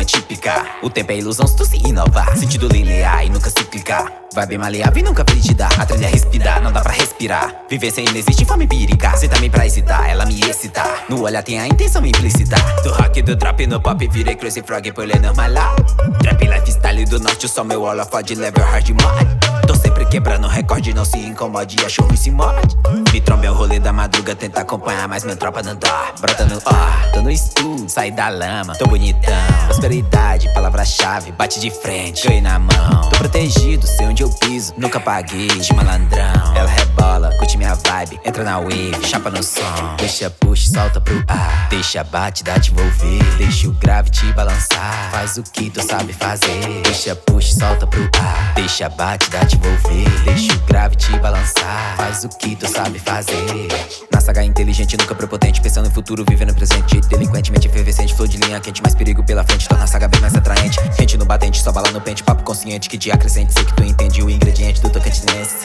típica. O tempo é ilusão se tu se inovar. Sentido linear e nunca se clicar. Vibe maleável e nunca frigida. A trilha respira, não dá pra respirar. Viver sem inexiste forma empírica. Cê também pra excitar, ela me excita. No olhar tem a intenção implícita. Do rock, do trap no pop, virei Crazy Frog, por normal. Trap lifestyle do norte, só meu holofote level hard mod. Tô sempre quebrando recorde, não se incomode, acho ruim se morde. Me trombe é o rolê da madruga, tenta acompanhar, mas meu tropa não dá. Brota no ar, tô no estudo, saí da lama, tô bonitão. Prosperidade, palavra-chave, bate de frente, ganhei na mão. Tô protegido, sei onde eu piso, nunca paguei de malandrão. Ela rebola, curte minha vibe, entra na wave, chapa no som. Deixa push, solta pro ar, deixa a batida te envolver. Deixa o grave te balançar, faz o que tu sabe fazer. Deixa push, solta pro ar, deixa a batida te envolver. Deixa o grave te balançar, faz o que tu sabe fazer. Na saga inteligente, nunca prepotente, pensando no futuro, vivendo no presente. Delinquentemente efervescente, flor de linha quente, mais perigo pela frente, torna a saga bem mais atraente. Rente no batente, só bala no pente, papo consciente que dia crescente. Sei que tu entende o ingrediente do tocantinense.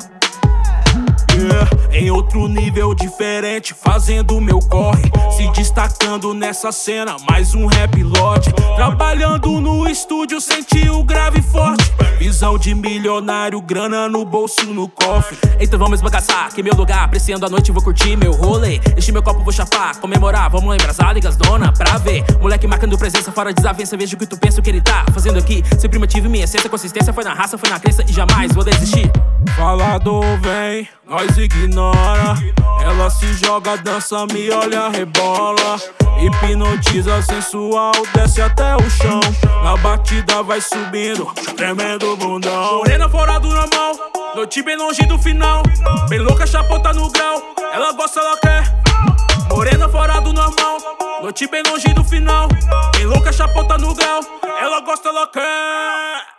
Em outro nível diferente, fazendo meu corre, se destacando nessa cena, mais um rap lord. Trabalhando no estúdio, senti o grave forte. Visão de milionário, grana no bolso, no cofre. Então vamos bagaçar, que é meu lugar. Apreciando a noite, vou curtir meu rolê. Enchi meu copo, vou chapar, comemorar. Vamos embrasar, liga as dona pra ver. Moleque marcando presença, fora desavença. Vejo o que tu pensa, o que ele tá fazendo aqui. Sempre mantive minha essência, consistência. Foi na raça, foi na crença e jamais vou desistir. Falador vem, nós ignora. Ela se joga, dança, me olha, rebola. Hipnotiza, sensual, desce até o chão. Na batida vai subindo, tremendo bundão. Morena fora do normal, noite bem longe do final. Bem louca, chapota no grau, ela gosta, ela quer. Morena fora do normal, noite bem longe do final. Bem louca, chapota no grau, ela gosta, ela quer.